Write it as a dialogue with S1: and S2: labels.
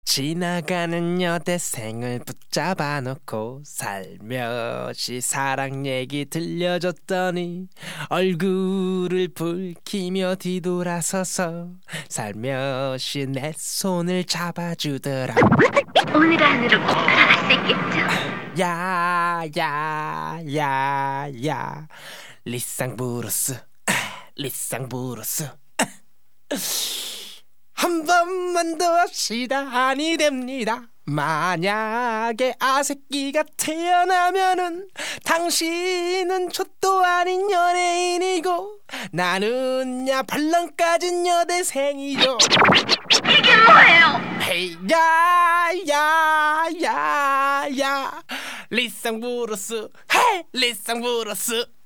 S1: 지나가는 여대생을 붙잡아 놓고 살며시 사랑 얘기 들려줬더니 얼굴을 붉히며 뒤돌아서서 살며시 내 손을 잡아주더라.
S2: 오늘 안으로 꼭 들어갈 수 있겠죠?
S1: 야야야야 리쌍브루스 리쌍브루스 한 번만 더 합시다. 아니 됩니다. 만약에 아새끼가 태어나면은 당신은 촛도 아닌 연예인이고 나는야 발랑 까진 여대생이죠.
S2: 이게 뭐예요?
S1: 헤이 야야야야 리쌍브루스 헤이 리쌍브루스